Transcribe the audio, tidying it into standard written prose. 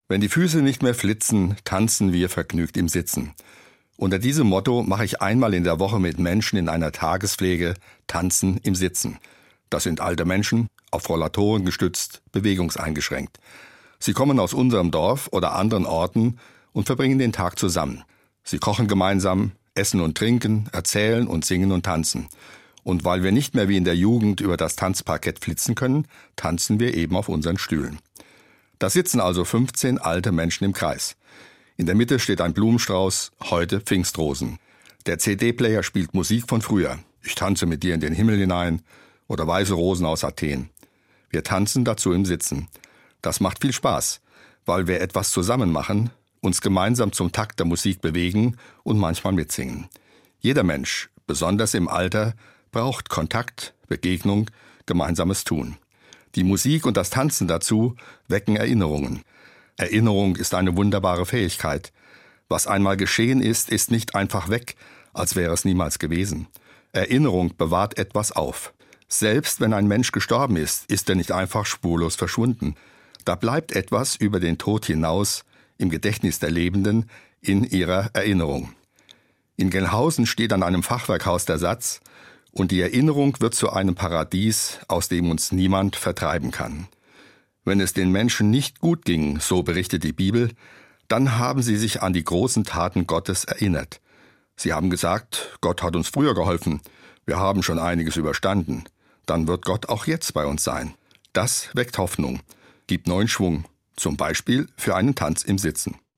Wenn die Füße nicht mehr flitzen, tanzen wir vergnügt im Sitzen. Unter diesem Motto mache ich einmal in der Woche mit Menschen in einer Tagespflege Tanzen im Sitzen. Das sind alte Menschen, auf Rollatoren gestützt, bewegungseingeschränkt. Sie kommen aus unserem Dorf oder anderen Orten und verbringen den Tag zusammen. Sie kochen gemeinsam, essen und trinken, erzählen und singen und tanzen. Und weil wir nicht mehr wie in der Jugend über das Tanzparkett flitzen können, tanzen wir eben auf unseren Stühlen. Da sitzen also 15 alte Menschen im Kreis. In der Mitte steht ein Blumenstrauß, heute Pfingstrosen. Der CD-Player spielt Musik von früher. Ich tanze mit dir in den Himmel hinein oder Weiße Rosen aus Athen. Wir tanzen dazu im Sitzen. Das macht viel Spaß, weil wir etwas zusammen machen, uns gemeinsam zum Takt der Musik bewegen und manchmal mitsingen. Jeder Mensch, besonders im Alter, braucht Kontakt, Begegnung, gemeinsames Tun. Die Musik und das Tanzen dazu wecken Erinnerungen. Erinnerung ist eine wunderbare Fähigkeit. Was einmal geschehen ist, ist nicht einfach weg, als wäre es niemals gewesen. Erinnerung bewahrt etwas auf. Selbst wenn ein Mensch gestorben ist er nicht einfach spurlos verschwunden. Da bleibt etwas über den Tod hinaus im Gedächtnis der Lebenden, in ihrer Erinnerung. In Gelnhausen steht an einem Fachwerkhaus der Satz: Und die Erinnerung wird zu einem Paradies, aus dem uns niemand vertreiben kann. Wenn es den Menschen nicht gut ging, so berichtet die Bibel, dann haben sie sich an die großen Taten Gottes erinnert. Sie haben gesagt, Gott hat uns früher geholfen, wir haben schon einiges überstanden. Dann wird Gott auch jetzt bei uns sein. Das weckt Hoffnung, gibt neuen Schwung, zum Beispiel für einen Tanz im Sitzen.